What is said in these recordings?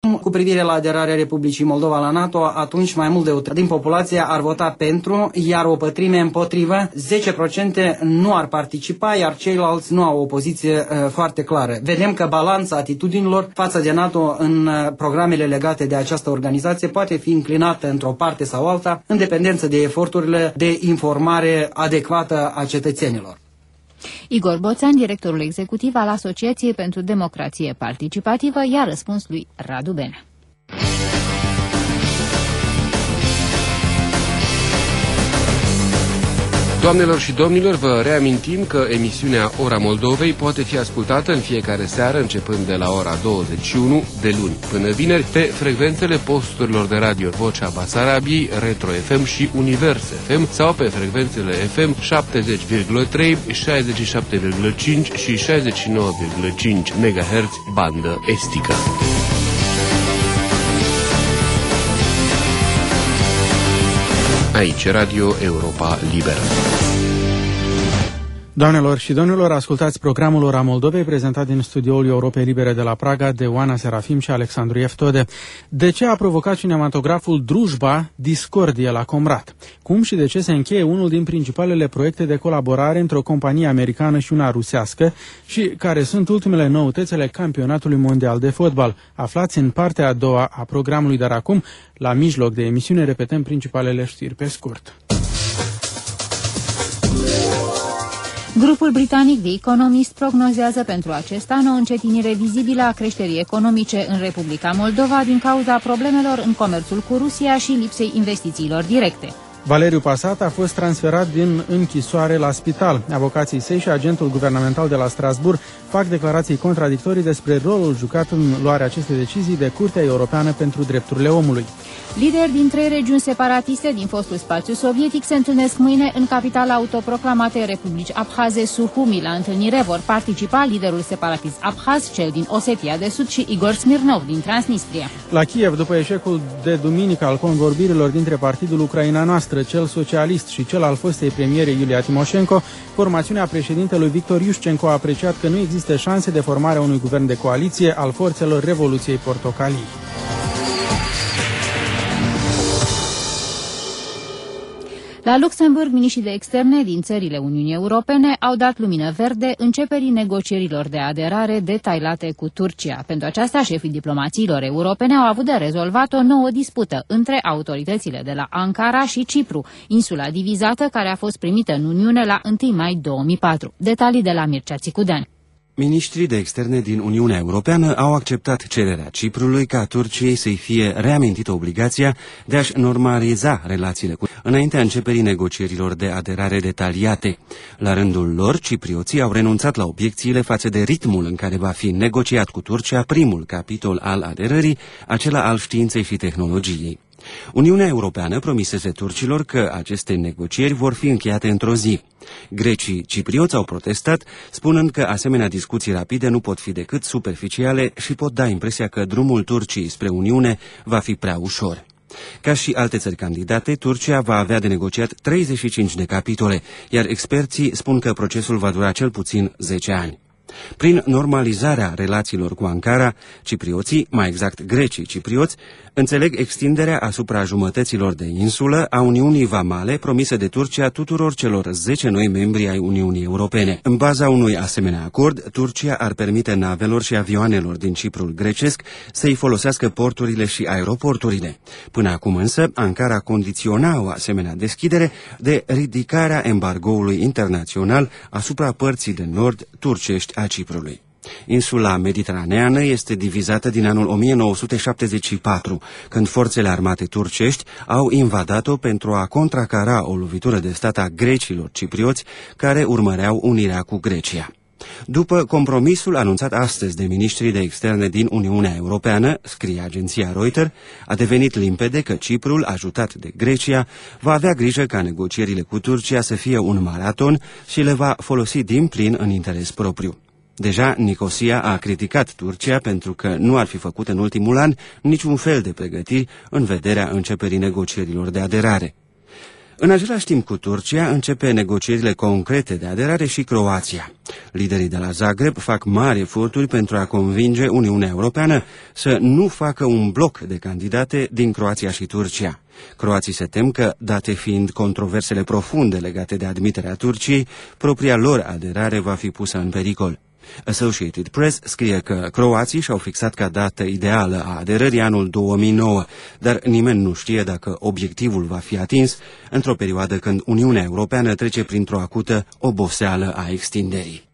Cu privire la aderarea Republicii Moldova la NATO, atunci mai mult de o treime din populație ar vota pentru, iar o pătrime împotrivă, 10% nu ar participa, iar ceilalți nu au o poziție foarte clară. Vedem că balanța atitudinilor față de NATO în programele legate de această organizație poate fi inclinată într-o parte sau alta, în dependență de eforturile de informare adecvată a cetățenilor. Igor Boțan, directorul executiv al Asociației pentru Democrație Participativă, i-a răspuns lui Radu Benea. Doamnelor și domnilor, vă reamintim că emisiunea Ora Moldovei poate fi ascultată în fiecare seară, începând de la ora 21, de luni până vineri, pe frecvențele posturilor de radio Vocea Basarabiei, Retro FM și Univers FM, sau pe frecvențele FM 70,3, 67,5 și 69,5 MHz bandă estică. Aici, Radio Europa Liberă. Doamnelor și domnilor, ascultați programul Ora Moldovei, prezentat din studioul Europei Libere de la Praga de Oana Serafim și Alexandru Eftode. De ce a provocat cinematograful Drujba discordie la Comrat? Cum și de ce se încheie unul din principalele proiecte de colaborare între o companie americană și una rusească și care sunt ultimele noutăți ale campionatului mondial de fotbal? Aflați în partea a doua a programului, dar acum, la mijloc de emisiune, repetăm principalele știri pe scurt. Grupul britanic The Economist prognozează pentru acest an o încetinire vizibilă a creșterii economice în Republica Moldova din cauza problemelor în comerțul cu Rusia și lipsei investițiilor directe. Valeriu Pasat a fost transferat din închisoare la spital. Avocații săi și agentul guvernamental de la Strasbourg fac declarații contradictorii despre rolul jucat în luarea acestei decizii de Curtea Europeană pentru Drepturile Omului. Lideri din 3 regiuni separatiste din fostul spațiu sovietic se întâlnesc mâine în capitala autoproclamatei Republici Abhaze, Suhumi. La întâlnire vor participa liderul separatist abhaz, cel din Osetia de Sud, și Igor Smirnov din Transnistria. La Kiev, după eșecul de duminică al convorbirilor dintre partidul Ucraina Noastră, cel socialist și cel al fostei premiere Iulia Timoșenko, formațiunea președintelui Victor Iușcenko a apreciat că nu există șanse de formare a unui guvern de coaliție al forțelor Revoluției Portocalii. La Luxemburg, miniștrii de externe din țările Uniunii Europene au dat lumină verde începerii negocierilor de aderare detailate cu Turcia. Pentru aceasta, șefii diplomațiilor europene au avut de rezolvat o nouă dispută între autoritățile de la Ankara și Cipru, insula divizată care a fost primită în Uniune la 1 mai 2004. Detalii de la Mircea Țicudean. Ministrii de externe din Uniunea Europeană au acceptat cererea Ciprului ca Turciei să-i fie reamintită obligația de a-și normaliza relațiile cu înaintea începerii negocierilor de aderare detaliate. La rândul lor, ciprioții au renunțat la obiecțiile față de ritmul în care va fi negociat cu Turcia primul capitol al aderării, acela al științei și tehnologiei. Uniunea Europeană promisese turcilor că aceste negocieri vor fi încheiate într-o zi. Grecii ciprioți au protestat, spunând că asemenea discuții rapide nu pot fi decât superficiale și pot da impresia că drumul Turciei spre Uniune va fi prea ușor. Ca și alte țări candidate, Turcia va avea de negociat 35 de capitole, iar experții spun că procesul va dura cel puțin 10 ani. Prin normalizarea relațiilor cu Ankara, ciprioții, mai exact grecii ciprioți, înțeleg extinderea asupra jumătăților de insulă a Uniunii Vamale promisă de Turcia tuturor celor 10 noi membri ai Uniunii Europene. În baza unui asemenea acord, Turcia ar permite navelor și avioanelor din Ciprul grecesc să-i folosească porturile și aeroporturile. Până acum însă, Ankara condiționa o asemenea deschidere de ridicarea embargoului internațional asupra părții de nord turcești a Ciprului. Insula mediteraneană este divizată din anul 1974, când forțele armate turcești au invadat-o pentru a contracara o lovitură de stat a grecilor ciprioți care urmăreau unirea cu Grecia. După compromisul anunțat astăzi de ministrii de externe din Uniunea Europeană, scrie agenția Reuters, a devenit limpede că Ciprul, ajutat de Grecia, va avea grijă ca negocierile cu Turcia să fie un maraton și le va folosi din plin în interes propriu. Deja Nicosia a criticat Turcia pentru că nu ar fi făcut în ultimul an niciun fel de pregătiri în vederea începerii negocierilor de aderare. În același timp cu Turcia începe negocierile concrete de aderare și Croația. Liderii de la Zagreb fac mari eforturi pentru a convinge Uniunea Europeană să nu facă un bloc de candidate din Croația și Turcia. Croații se tem că, date fiind controversele profunde legate de admiterea Turciei, propria lor aderare va fi pusă în pericol. Associated Press scrie că croații și-au fixat ca dată ideală a aderării anul 2009, dar nimeni nu știe dacă obiectivul va fi atins într-o perioadă când Uniunea Europeană trece printr-o acută oboseală a extinderii.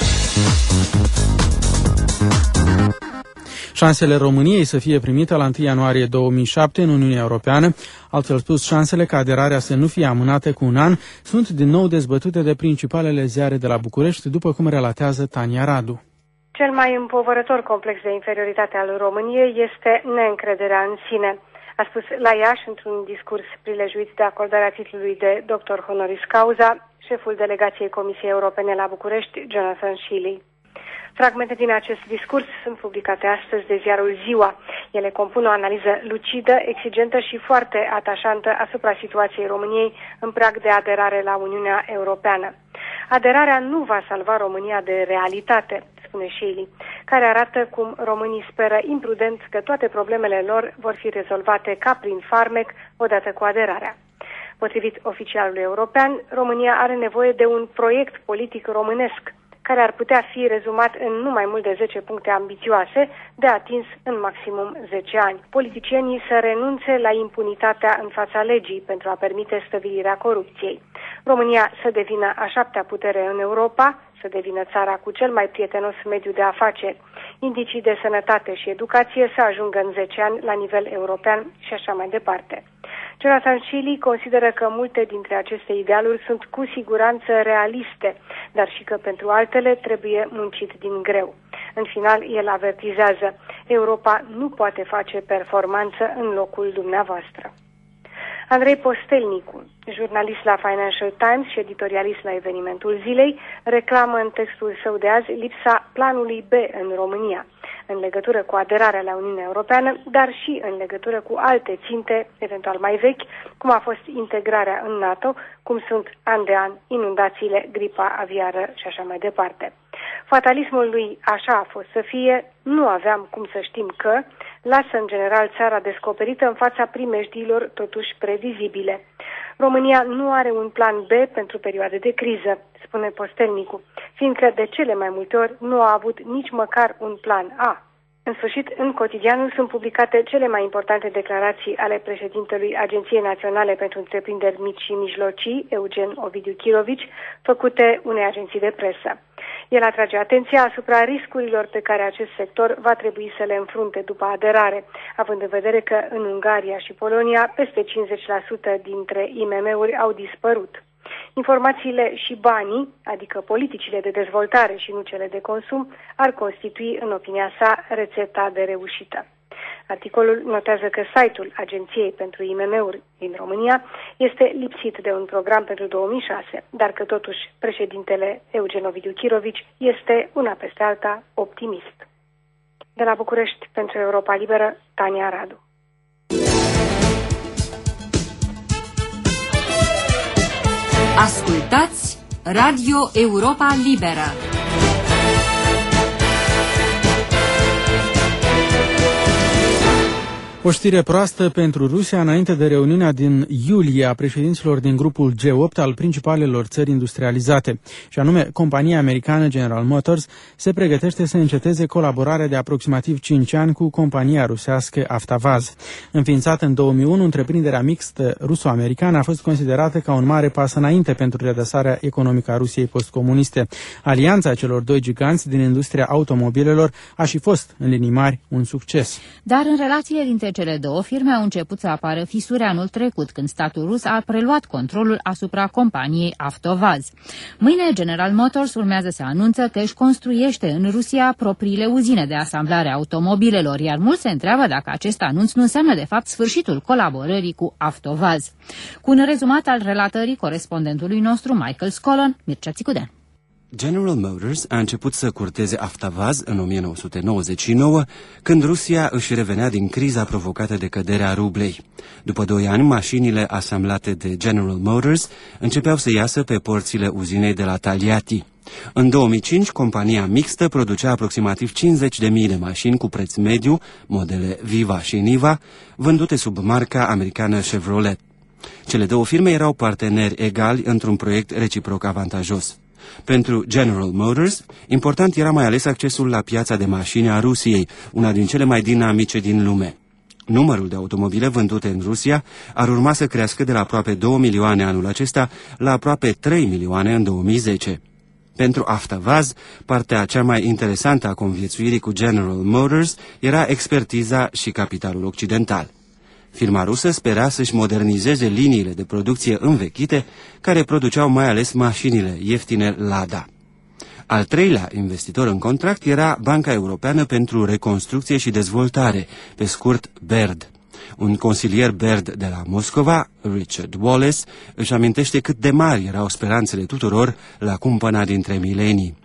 Șansele României să fie primită la 1 ianuarie 2007 în Uniunea Europeană, altfel spus șansele ca aderarea să nu fie amânată cu un an, sunt din nou dezbătute de principalele ziare de la București, după cum relatează Tania Radu. Cel mai împovărător complex de inferioritate al României este neîncrederea în sine, a spus la Iași într-un discurs prilejuit de acordarea titlului de doctor honoris causa șeful delegației Comisiei Europene la București, Jonathan Shealy. Fragmente din acest discurs sunt publicate astăzi de ziarul Ziua. Ele compun o analiză lucidă, exigentă și foarte atașantă asupra situației României în prag de aderare la Uniunea Europeană. Aderarea nu va salva România de realitate, spune Shealy, care arată cum românii speră imprudent că toate problemele lor vor fi rezolvate ca prin farmec odată cu aderarea. Potrivit oficialului european, România are nevoie de un proiect politic românesc, care ar putea fi rezumat în nu mai mult de 10 puncte ambițioase, de atins în maximum 10 ani. Politicienii să renunțe la impunitatea în fața legii pentru a permite stăvilirea corupției. România să devină a 7-a putere în Europa, să devină țara cu cel mai prietenos mediu de afaceri, indicii de sănătate și educație să ajungă în 10 ani la nivel european și așa mai departe. Jonathan Shealy consideră că multe dintre aceste idealuri sunt cu siguranță realiste, dar și că pentru altele trebuie muncit din greu. În final, el avertizează: Europa nu poate face performanță în locul dumneavoastră. Andrei Postelnicu, jurnalist la Financial Times și editorialist la Evenimentul Zilei, reclamă în textul său de azi lipsa planului B în România, în legătură cu aderarea la Uniunea Europeană, dar și în legătură cu alte ținte, eventual mai vechi, cum a fost integrarea în NATO, cum sunt an de an inundațiile, gripa aviară și așa mai departe. Fatalismul lui "așa a fost să fie", nu aveam cum să știm că, lasă în general țara descoperită în fața primejdiilor totuși previzibile. România nu are un plan B pentru perioade de criză, spune Postelnicu, fiindcă de cele mai multe ori nu a avut nici măcar un plan A. În sfârșit, în Cotidianul sunt publicate cele mai importante declarații ale președintelui Agenției Naționale pentru Întreprinderi Mici și Mijlocii, Eugen Ovidiu Chirovici, făcute unei agenții de presă. El atrage atenția asupra riscurilor pe care acest sector va trebui să le înfrunte după aderare, având în vedere că în Ungaria și Polonia peste 50% dintre IMM-uri au dispărut. Informațiile și banii, adică politicile de dezvoltare și nu cele de consum, ar constitui, în opinia sa, rețeta de reușită. Articolul notează că site-ul Agenției pentru IMM-uri din România este lipsit de un program pentru 2006, dar că totuși președintele Eugen Ovidiu Chirovici este una peste alta optimist. De la București, pentru Europa Liberă, Tania Radu. Ascultați Radio Europa Liberă. O știre proastă pentru Rusia înainte de reuniunea din iulie a președinților din grupul G8 al principalelor țări industrializate, și anume compania americană General Motors se pregătește să înceteze colaborarea de aproximativ 5 ani cu compania rusească Avtovaz. Înființată în 2001, întreprinderea mixtă ruso-americană a fost considerată ca un mare pas înainte pentru redresarea economică a Rusiei postcomuniste. Alianța celor doi giganți din industria automobilelor a și fost, în linii mari, un succes. Dar în relațiile dintre cele două firme au început să apară fisuri anul trecut, când statul rus a preluat controlul asupra companiei Avtovaz. Mâine, General Motors urmează să anunță că își construiește în Rusia propriile uzine de asamblare a automobilelor, iar mulți se întreabă dacă acest anunț nu înseamnă de fapt sfârșitul colaborării cu Avtovaz. Cu un rezumat al relatării corespondentului nostru Michael Scollon, Mircea Țicudean. General Motors a început să curteze Avtovaz în 1999, când Rusia își revenea din criza provocată de căderea rublei. După 2 ani, mașinile asamblate de General Motors începeau să iasă pe porțile uzinei de la Taliati. În 2005, compania mixtă producea aproximativ 50.000 de mașini cu preț mediu, modele Viva și Niva, vândute sub marca americană Chevrolet. Cele două firme erau parteneri egali într-un proiect reciproc avantajos. Pentru General Motors, important era mai ales accesul la piața de mașini a Rusiei, una din cele mai dinamice din lume. Numărul de automobile vândute în Rusia ar urma să crească de la aproape 2 milioane anul acesta la aproape 3 milioane în 2010. Pentru Avtovaz, partea cea mai interesantă a conviețuirii cu General Motors era expertiza și capitalul occidental. Firma rusă spera să-și modernizeze liniile de producție învechite, care produceau mai ales mașinile ieftine Lada. Al treilea investitor în contract era Banca Europeană pentru Reconstrucție și Dezvoltare, pe scurt BERD. Un consilier BERD de la Moscova, Richard Wallace, își amintește cât de mari erau speranțele tuturor la cumpăna dintre milenii.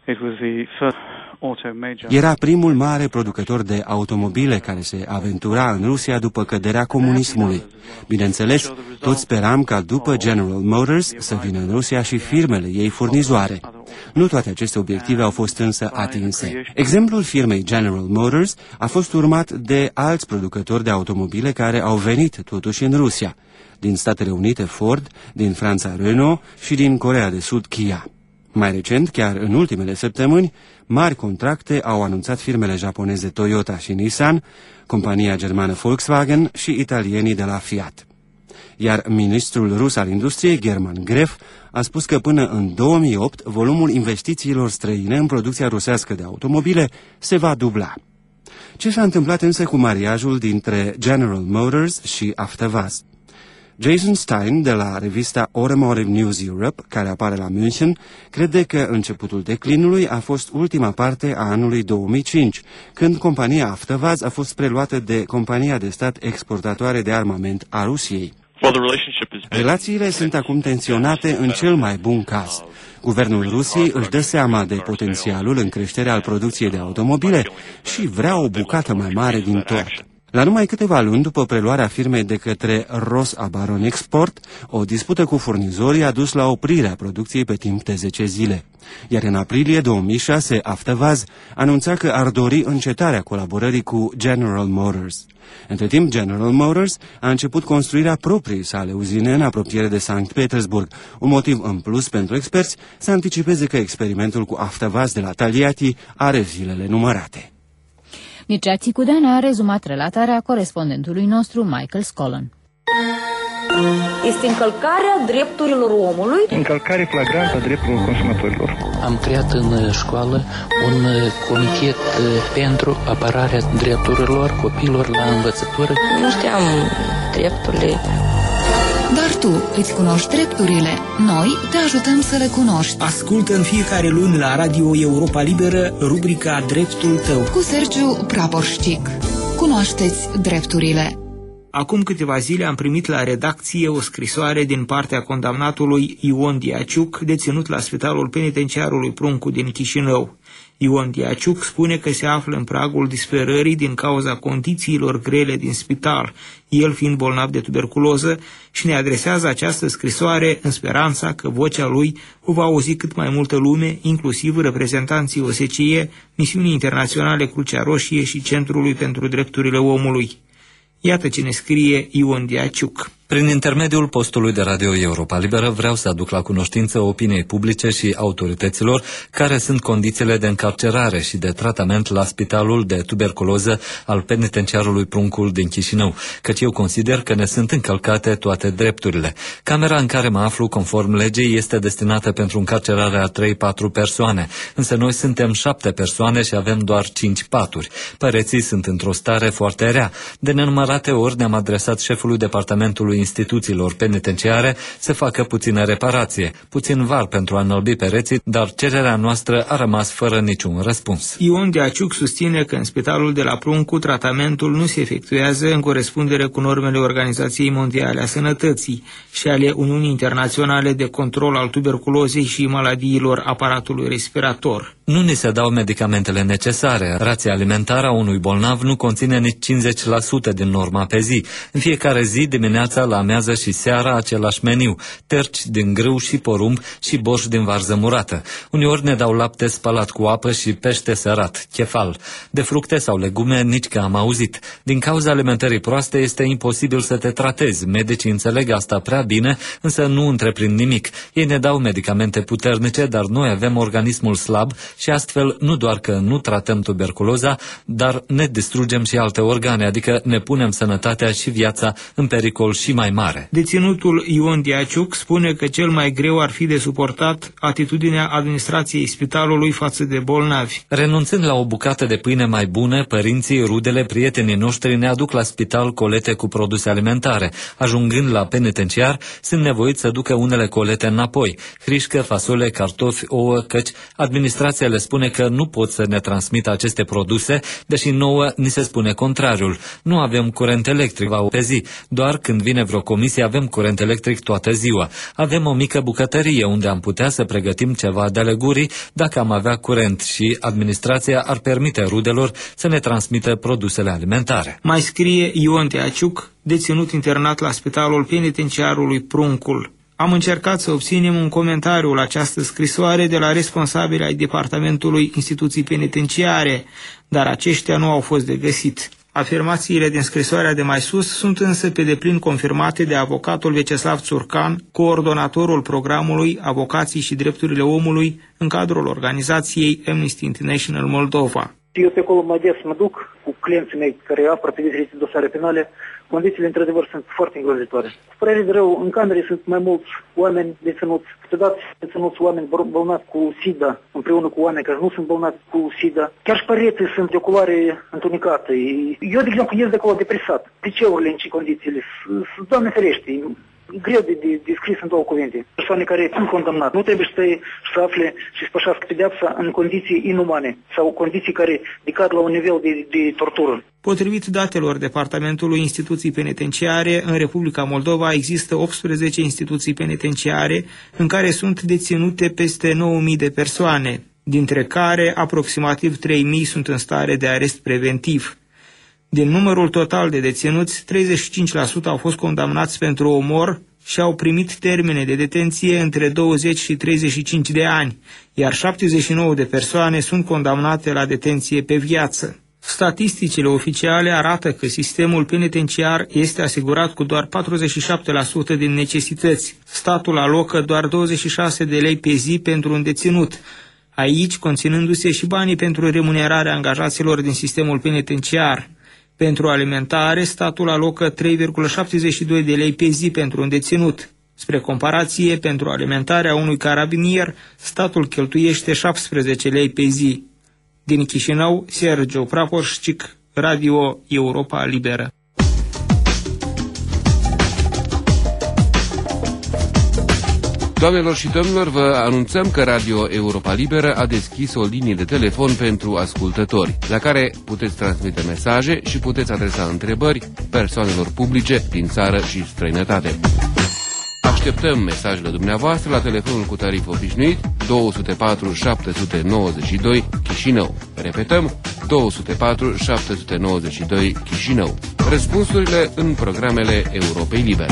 Era primul mare producător de automobile care se aventura în Rusia după căderea comunismului. Bineînțeles, toți speram ca după General Motors să vină în Rusia și firmele ei furnizoare. Nu toate aceste obiective au fost însă atinse. Exemplul firmei General Motors a fost urmat de alți producători de automobile care au venit totuși în Rusia, din Statele Unite Ford, din Franța Renault și din Coreea de Sud Kia. Mai recent, chiar în ultimele săptămâni, mari contracte au anunțat firmele japoneze Toyota și Nissan, compania germană Volkswagen și italienii de la Fiat. Iar ministrul rus al industriei, German Gref, a spus că până în 2008 volumul investițiilor străine în producția rusească de automobile se va dubla. Ce s-a întâmplat însă cu mariajul dintre General Motors și Avtovaz? Jason Stein, de la revista Automotive News Europe, care apare la München, crede că începutul declinului a fost ultima parte a anului 2005, când compania Avtovaz a fost preluată de compania de stat exportatoare de armament a Rusiei. Relațiile sunt acum tensionate în cel mai bun caz. Guvernul Rusiei își dă seama de potențialul în creștere al producției de automobile și vrea o bucată mai mare din tort. La numai câteva luni după preluarea firmei de către Rosabaron Export, o dispută cu furnizorii a dus la oprirea producției pe timp de 10 zile. Iar în aprilie 2006, Avtovaz anunța că ar dori încetarea colaborării cu General Motors. Între timp, General Motors a început construirea propriei sale uzine în apropiere de Sankt Petersburg, un motiv în plus pentru experți să anticipeze că experimentul cu Avtovaz de la Taliati are zilele numărate. Mircea Țicudean a rezumat relatarea corespondentului nostru Michael Scollon. Este încălcarea drepturilor omului. Încălcare flagrantă a drepturilor consumatorilor. Am creat în școală un comitet pentru apărarea drepturilor copiilor la învățătură. Nu știam drepturile. Dar tu îți cunoști drepturile. Noi te ajutăm să le cunoști. Ascultă în fiecare luni la Radio Europa Liberă rubrica Dreptul tău cu Sergiu Praporșcic. Cunoașteți drepturile. Acum câteva zile am primit la redacție o scrisoare din partea condamnatului Ion Diaciuc, deținut la Spitalul Penitenciarului Pruncu din Chișinău. Ion Diaciuc spune că se află în pragul disperării din cauza condițiilor grele din spital, el fiind bolnav de tuberculoză, și ne adresează această scrisoare în speranța că vocea lui o va auzi cât mai multă lume, inclusiv reprezentanții OSCE, Misiunii Internaționale Crucea Roșie și Centrului pentru Drepturile Omului. Iată ce ne scrie Ion Diaciuc. Prin intermediul postului de Radio Europa Liberă vreau să aduc la cunoștință opiniei publice și autorităților care sunt condițiile de încarcerare și de tratament la Spitalul de Tuberculoză al Penitenciarului Pruncul din Chișinău, căci eu consider că ne sunt încălcate toate drepturile. Camera în care mă aflu, conform legii, este destinată pentru încarcerarea 3-4 persoane, însă noi suntem 7 persoane și avem doar 5 paturi. Pereții sunt într-o stare foarte rea. De nenumărate ori ne-am adresat șefului departamentului instituțiilor penitenciare să facă puțină reparație, puțin var pentru a înălbi pereții, dar cererea noastră a rămas fără niciun răspuns. Ion Diaciuc susține că în spitalul de la Pruncu tratamentul nu se efectuează în corespundere cu normele Organizației Mondiale a Sănătății și ale Uniunii Internaționale de Control al Tuberculozei și maladiilor aparatului respirator. Nu ni se dau medicamentele necesare. Rația alimentară a unui bolnav nu conține nici 50% din norma pe zi. În fiecare zi, dimineața, la amiază și seara, același meniu. Terci din grâu și porumb și borș din varză murată. Uneori ne dau lapte spălat cu apă și pește sărat, chefal. De fructe sau legume nici că am auzit. Din cauza alimentării proaste este imposibil să te tratezi. Medicii înțeleg asta prea bine, însă nu întreprind nimic. Ei ne dau medicamente puternice, dar noi avem organismul slab și astfel nu doar că nu tratăm tuberculoza, dar ne distrugem și alte organe, adică ne punem sănătatea și viața în pericol și mai mare. Deținutul Ion Diaciuc spune că cel mai greu ar fi de suportat atitudinea administrației spitalului față de bolnavi. Renunțând la o bucată de pâine mai bună, părinții, rudele, prietenii noștri ne aduc la spital colete cu produse alimentare. Ajungând la penitenciar, sunt nevoiți să ducă unele colete înapoi. Hrișcă, fasole, cartofi, ouă, căci administrația le spune că nu pot să ne transmită aceste produse, deși nouă ni se spune contrariul. Nu avem curent electric pe zi, doar când vine vreo comisie avem curent electric toată ziua. Avem o mică bucătărie unde am putea să pregătim ceva de legurii dacă am avea curent și administrația ar permite rudelor să ne transmită produsele alimentare. Mai scrie Ion Diaciuc, deținut internat la spitalul penitenciarului Pruncul. Am încercat să obținem un comentariu la această scrisoare de la responsabili ai Departamentului Instituții Penitenciare, dar aceștia nu au fost de găsit. Afirmațiile din scrisoarea de mai sus sunt însă pe deplin confirmate de avocatul Veceslav Țurcan, coordonatorul programului Avocații și Drepturile Omului în cadrul organizației Amnesty International Moldova. Eu pe acolo mă duc cu clienții mei care apără pe diferite dosare penale. Condițiile, într-adevăr, sunt foarte îngrozitoare. Cu părere de rău, în camere sunt mai mulți oameni deținuți, câteodată deținuți oameni bolnavi cu SIDA, împreună cu oameni care nu sunt bolnavi cu SIDA. Chiar și pereții sunt de o culoare întunecată. Eu, de exemplu, ies de acolo depresat. DC-urile în ce condițiile? Doamne ferește, e greu de scris în două cuvinte. Persoane care sunt condamnate nu trebuie să afle și să pășească pedeapsa în condiții inumane sau condiții care decad la un nivel de tortură. Potrivit datelor Departamentului Instituții Penitenciare, în Republica Moldova există 18 instituții penitenciare în care sunt deținute peste 9.000 de persoane, dintre care aproximativ 3.000 sunt în stare de arest preventiv. Din numărul total de deținuți, 35% au fost condamnați pentru omor și au primit termene de detenție între 20 și 35 de ani, iar 79 de persoane sunt condamnate la detenție pe viață. Statisticile oficiale arată că sistemul penitenciar este asigurat cu doar 47% din necesități. Statul alocă doar 26 de lei pe zi pentru un deținut, aici conținându-se și banii pentru remunerarea angajaților din sistemul penitenciar. Pentru alimentare, statul alocă 3,72 de lei pe zi pentru un deținut. Spre comparație, pentru alimentarea unui carabinier, statul cheltuiește 17 lei pe zi. Din Chișinău, Sergiu Praporșcic, Radio Europa Liberă. Doamnelor și domnilor, vă anunțăm că Radio Europa Liberă a deschis o linie de telefon pentru ascultători, la care puteți transmite mesaje și puteți adresa întrebări persoanelor publice din țară și străinătate. Așteptăm mesajele dumneavoastră la telefonul cu tarif obișnuit 204 792 Chișinău. Repetăm, 204 792 Chișinău. Răspunsurile în programele Europei Libere.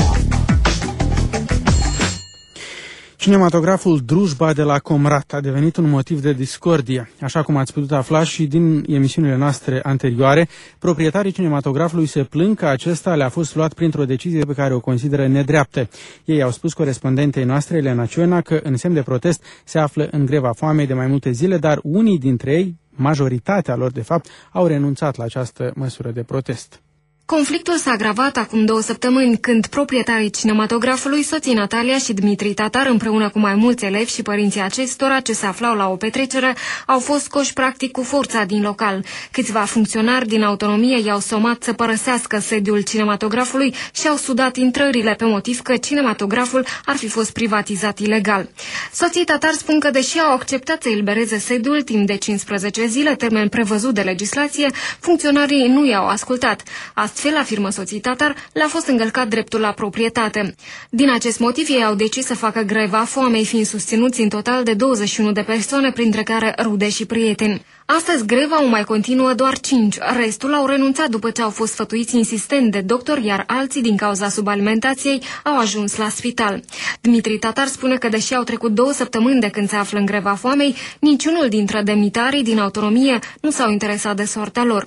Cinematograful Drujba de la Comrat a devenit un motiv de discordie. Așa cum ați putut afla și din emisiunile noastre anterioare, proprietarii cinematografului se plâng că acesta le-a fost luat printr-o decizie pe care o consideră nedreaptă. Ei au spus corespondentei noastre, Elena Cioina, că în semn de protest se află în greva foamei de mai multe zile, dar unii dintre ei, majoritatea lor de fapt, au renunțat la această măsură de protest. Conflictul s-a agravat acum 2 săptămâni, când proprietarii cinematografului, soții Natalia și Dmitri Tatar, împreună cu mai mulți elevi și părinții acestora ce se aflau la o petrecere, au fost scoși practic cu forța din local. Câțiva funcționari din autonomie i-au somat să părăsească sediul cinematografului și au sudat intrările pe motiv că cinematograful ar fi fost privatizat ilegal. Soții Tatar spun că, deși au acceptat să elibereze sediul timp de 15 zile, termen prevăzut de legislație, funcționarii nu i-au ascultat. Astfel, afirmă soții Tatar, le-a fost încălcat dreptul la proprietate. Din acest motiv, ei au decis să facă greva foamei, fiind susținuți în total de 21 de persoane, printre care rude și prieteni. Astăzi, greva o mai continuă doar 5. Restul au renunțat după ce au fost sfătuiți insistent de doctor, iar alții, din cauza subalimentației, au ajuns la spital. Dmitri Tatar spune că, deși au trecut 2 săptămâni de când se află în greva foamei, niciunul dintre demnitarii din autonomie nu s-au interesat de soarta lor.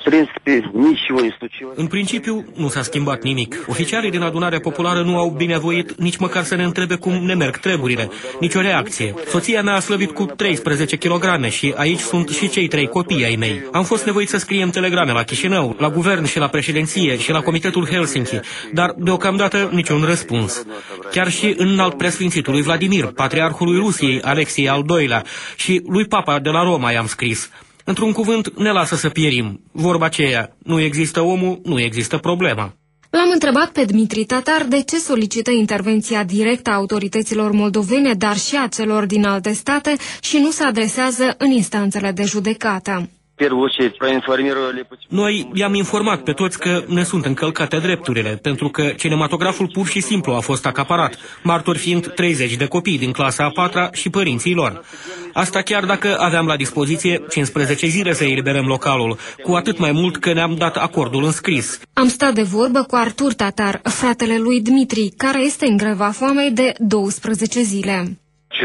În principiu, nu s-a schimbat nimic. Oficialii din adunarea populară nu au binevoit nici măcar să ne întrebe cum ne merg treburile. Nici o reacție. Soția mea a slăbit cu 13 kg și aici sunt și cei 3 copii ai mei. Am fost nevoit să scriem telegrame la Chișinău, la guvern și la președinție și la Comitetul Helsinki, dar deocamdată niciun răspuns. Chiar și în înalt preasfințitului Vladimir, patriarhului Rusiei Alexei al II-lea, și lui Papa de la Roma i-am scris. Într-un cuvânt, ne lasă să pierim. Vorba aceea, nu există omul, nu există problema. L-am întrebat pe Dmitri Tatar de ce solicită intervenția directă a autorităților moldovene, dar și a celor din alte state, și nu se adresează în instanțele de judecată. Noi i-am informat pe toți că ne sunt încălcate drepturile, pentru că cinematograful pur și simplu a fost acaparat, martori fiind 30 de copii din clasa a 4-a și părinții lor. Asta chiar dacă aveam la dispoziție 15 zile să eliberăm localul, cu atât mai mult că ne-am dat acordul înscris. Am stat de vorbă cu Artur Tatar, fratele lui Dmitri, care este în greva foamei de 12 zile.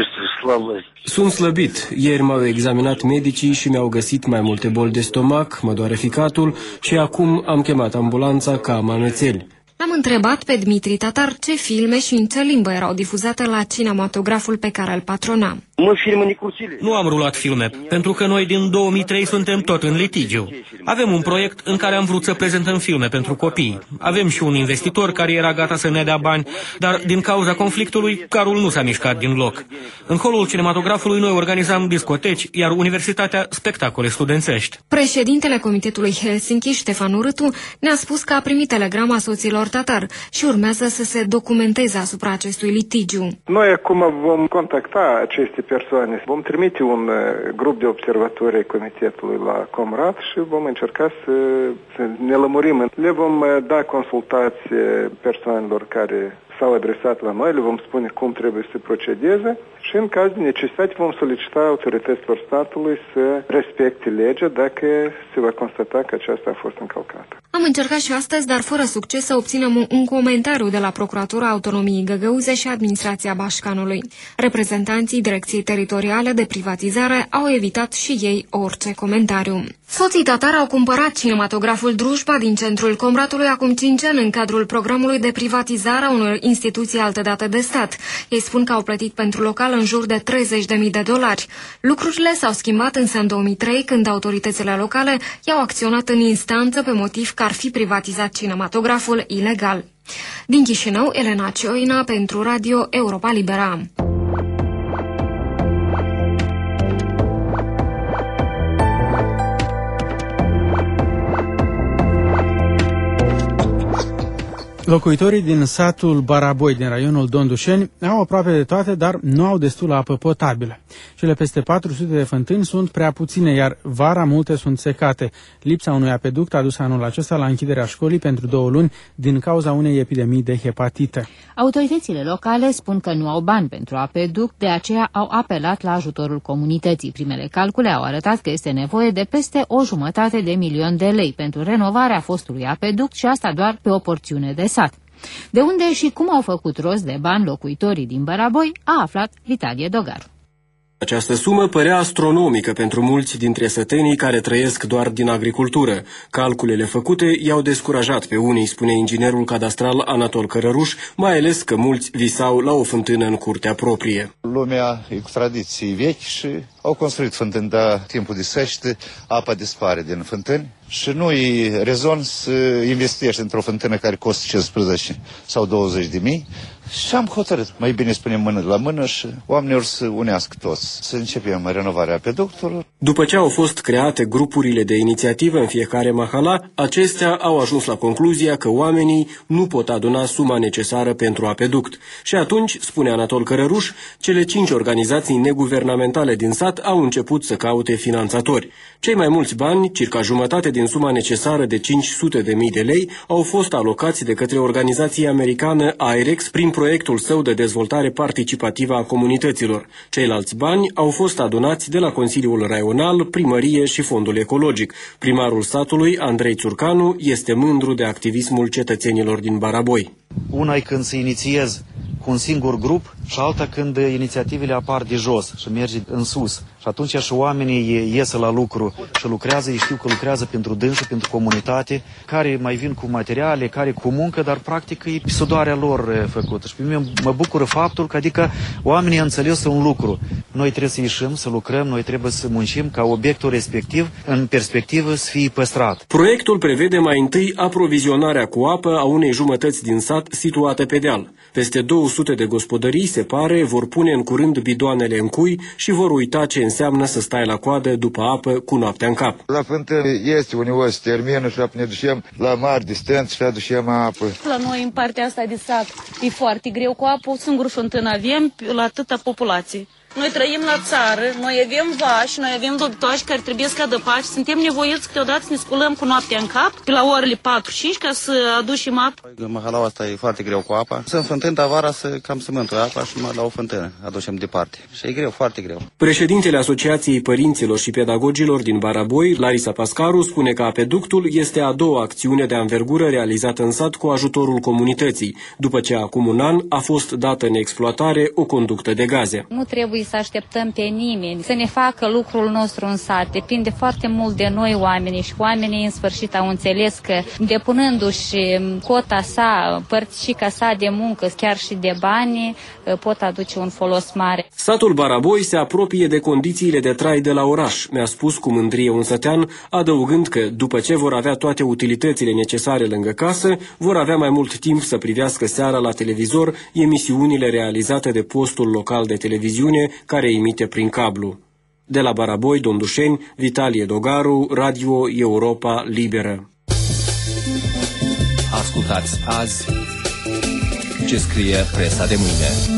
Sunt slăbit. Ieri m-au examinat medicii și mi-au găsit mai multe boli de stomac, mă doare ficatul și acum am chemat ambulanța ca am amețeli. Am întrebat pe Dmitri Tatar ce filme și în ce limbă erau difuzate la cinematograful pe care îl patrona. Nu am rulat filme, pentru că noi din 2003 suntem tot în litigiu. Avem un proiect în care am vrut să prezentăm filme pentru copii. Avem și un investitor care era gata să ne dea bani, dar din cauza conflictului, carul nu s-a mișcat din loc. În holul cinematografului noi organizam discoteci, iar universitatea spectacole studențești. Președintele Comitetului Helsinki, Ștefan Urâtu, ne-a spus că a primit telegrama soților Tatar și urmează să se documenteze asupra acestui litigiu. Noi acum vom contacta aceste persoane. Vom trimite un grup de observatori ai Comitetului la Comrat și vom încerca să ne lămurim. Le vom da consultație persoanelor care s-au adresat la noi, le vom spune cum trebuie să procedeze și în caz de necesitate vom solicita autorităților statului să respecte legea dacă se va constata că aceasta a fost încălcată. Am încercat și astăzi, dar fără succes, să obținem un comentariu de la Procuratura Autonomiei Găgăuze și Administrația Bașcanului. Reprezentanții Direcției Teritoriale de Privatizare au evitat și ei orice comentariu. Soții Tatar au cumpărat cinematograful Drujba din centrul Comratului acum 5 ani în cadrul programului de privatizare a unor instituții altădată de stat. Ei spun că au plătit pentru local în jur de $30.000. Lucrurile s-au schimbat însă în 2003, când autoritățile locale i-au acționat în instanță pe motiv că ar fi privatizat cinematograful ilegal. Din Chișinău, Elena Cioina pentru Radio Europa Libera. Locuitorii din satul Baraboi, din raionul Dondușeni, au aproape de toate, dar nu au destulă apă potabilă. Cele peste 400 de fântâni sunt prea puține, iar vara multe sunt secate. Lipsa unui apeduct a dus anul acesta la închiderea școlii pentru 2 luni din cauza unei epidemii de hepatită. Autoritățile locale spun că nu au bani pentru apeduct, de aceea au apelat la ajutorul comunității. Primele calcule au arătat că este nevoie de peste $1,5 milion pentru renovarea fostului apeduct și asta doar pe o porțiune de sat. De unde și cum au făcut rost de bani locuitorii din Baraboi, a aflat Vitalie Dogaru. Această sumă părea astronomică pentru mulți dintre sătenii care trăiesc doar din agricultură. Calculele făcute i-au descurajat pe unii, spune inginerul cadastral Anatol Cărăruș, mai ales că mulți visau la o fântână în curtea proprie. Lumea e cu tradiții vechi și au construit fântâni, dar timpul de sește, apa dispare din fântâni și nu-i rezon să investești într-o fântână care costă 15 sau 20 de mii. Și am hotărât, mai bine spunem mână la mână și oamenii să unească toți, să începem renovarea apeductelor. După ce au fost create grupurile de inițiativă în fiecare mahala, acestea au ajuns la concluzia că oamenii nu pot aduna suma necesară pentru apeduct. Și atunci, spune Anatol Cărăruș, cele 5 organizații neguvernamentale din sat au început să caute finanțatori. Cei mai mulți bani, circa jumătate din suma necesară de 500.000 de lei, au fost alocați de către organizația americană IREX prin proiectul său de dezvoltare participativă a comunităților. Ceilalți bani au fost adunați de la Consiliul Raional, Primărie și Fondul Ecologic. Primarul satului, Andrei Țurcanu, este mândru de activismul cetățenilor din Baraboi. Una e când se inițiezi cu un singur grup și alta când inițiativele apar de jos și merge în sus. Și atunci și oamenii ies la lucru și lucrează, ei știu că lucrează pentru dânsi, pentru comunitate, care mai vin cu materiale, care cu muncă, dar practic e sudoarea lor făcută. Și pe mine mă bucură faptul că adică oamenii au înțeles un lucru. Noi trebuie să ieșim, să lucrăm, noi trebuie să muncim ca obiectul respectiv, în perspectivă, să fie păstrat. Proiectul prevede mai întâi aprovizionarea cu apă a unei jumătăți din sat situate pe deal. Peste 200 de gospodării, se pare, vor pune în curând bidoanele în cui și vor uita ce înseamnă să stai la coadă după apă cu noaptea în cap. La fântână este uneori se termină și ne ducem la mari distanțe și aducem apă. La noi, în partea asta de sat, e foarte greu cu apă, o singură fântână avem la atâta populație. Noi trăim la țară, noi avem vași, noi avem dobitoași care trebuie să adăpați, suntem nevoiți câteodată să ne sculăm cu noaptea în cap, pe la orele 4-5 ca să aducem apă. Mahalaua asta e foarte greu cu apa. Sunt fântâni, dar vara să cam să mântuie apa și numai la o fântână aducem departe. Și e greu, foarte greu. Președintele Asociației Părinților și Pedagogilor din Baraboi, Larisa Pascaru, spune că apeductul este a doua acțiune de anvergură realizată în sat cu ajutorul comunității, după ce acum un an a fost dată în exploatare o conductă de gaze. Nu trebuie să așteptăm pe nimeni să ne facă lucrul nostru în sat. Depinde foarte mult de noi oamenii și oamenii în sfârșit au înțeles că depunându-și cota sa, părticica sa de muncă, chiar și de bani, pot aduce un folos mare. Satul Baraboi se apropie de condițiile de trai de la oraș, mi-a spus cu mândrie un sătean, adăugând că după ce vor avea toate utilitățile necesare lângă casă, vor avea mai mult timp să privească seara la televizor emisiunile realizate de postul local de televiziune care emite prin cablu. De la Baraboi, Domdușeni, Vitalie Dogaru, Radio Europa Liberă. Ascultați azi ce scrie presa de mâine.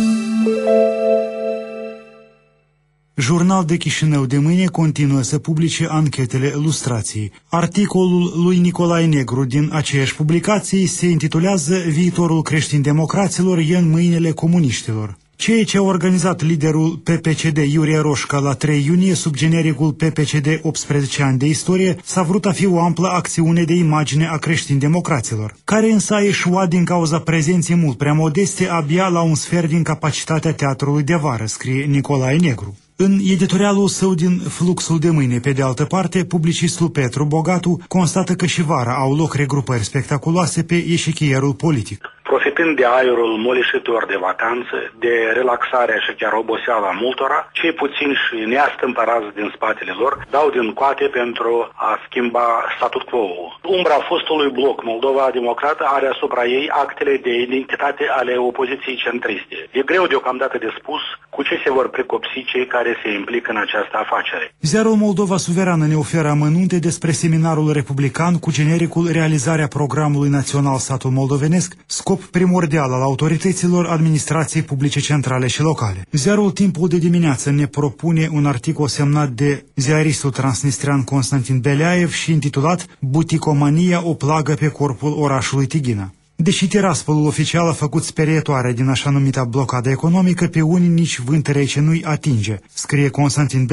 Jurnal de Chișinău de mâine continuă să publice anchetele lustrației. Articolul lui Nicolae Negru din aceeași publicație se intitulează Viitorul creștin-democraților e în mâinile comuniștilor. Ceea ce a organizat liderul PPCD Iurie Roșca la 3 iunie sub genericul PPCD 18 ani de istorie s-a vrut a fi o amplă acțiune de imagine a creștin-democraților, care însă a eșuat din cauza prezenței mult prea modeste abia la un sfert din capacitatea teatrului de vară, scrie Nicolae Negru. În editorialul său din Fluxul de mâine, pe de altă parte, publicistul Petru Bogatu constată că și vara au loc regrupări spectaculoase pe eșichierul politic. Profitând de aerul molisitor de vacanță, de relaxarea și chiar oboseala multora, cei puțini și neastâmpărați din spatele lor dau din coate pentru a schimba statut quo-ul. Umbra fostului bloc Moldova Democrată are asupra ei actele de identitate ale opoziției centriste. E greu deocamdată de spus cu ce se vor precopsi cei care se implică în această afacere. Ziarul Moldova Suverană ne oferă amănunte despre seminarul republican cu genericul Realizarea programului național satul moldovenesc, scop primordial al autorităților administrației publice centrale și locale. Ziarul Timpul de dimineață ne propune un articol semnat de ziaristul transnistrian Constantin Beleaev și intitulat Buticomania, o plagă pe corpul orașului Tighina. Deși tiraspolul oficial a făcut sperietoare din așa numita blocadă economică, pe unii nici vânt rece nu-i atinge, scrie Constantin Beleaev.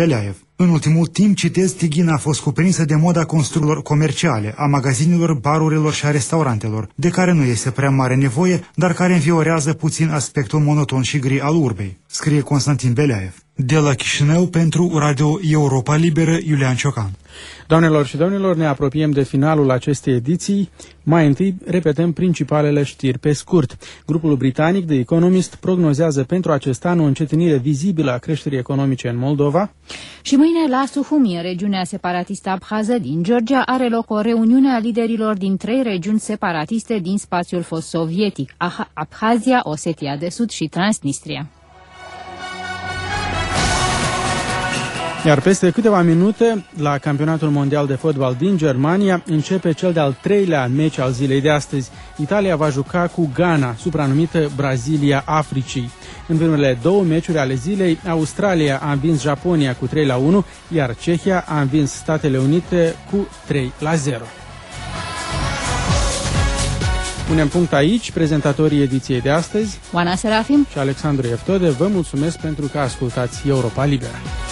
În ultimul timp, citez, Tighina a fost cuprinsă de moda construcțiilor comerciale, a magazinelor, barurilor și a restaurantelor, de care nu este prea mare nevoie, dar care înviorează puțin aspectul monoton și gri al urbei, scrie Constantin Beleaev. De la Chișinău, pentru Radio Europa Liberă, Iulian Ciocan. Doamnelor și domnilor, ne apropiem de finalul acestei ediții. Mai întâi, repetăm principalele știri pe scurt. Grupul britanic The Economist prognozează pentru acest an o încetinire vizibilă a creșterii economice în Moldova. Și mâine, la Suhumi, în regiunea separatistă abhază din Georgia, are loc o reuniune a liderilor din 3 regiuni separatiste din spațiul fost sovietic: Abhazia, Osetia de Sud și Transnistria. Iar peste câteva minute, la Campionatul Mondial de Fotbal din Germania, începe cel de-al 3-lea meci al zilei de astăzi. Italia va juca cu Ghana, supranumită Brazilia Africii. În primele 2 meciuri ale zilei, Australia a învins Japonia cu 3-1, iar Cehia a învins Statele Unite cu 3-0. Punem punct aici. Prezentatorii ediției de astăzi, Oana Serafim și Alexandru Eftode, vă mulțumesc pentru că ascultați Europa Liberă.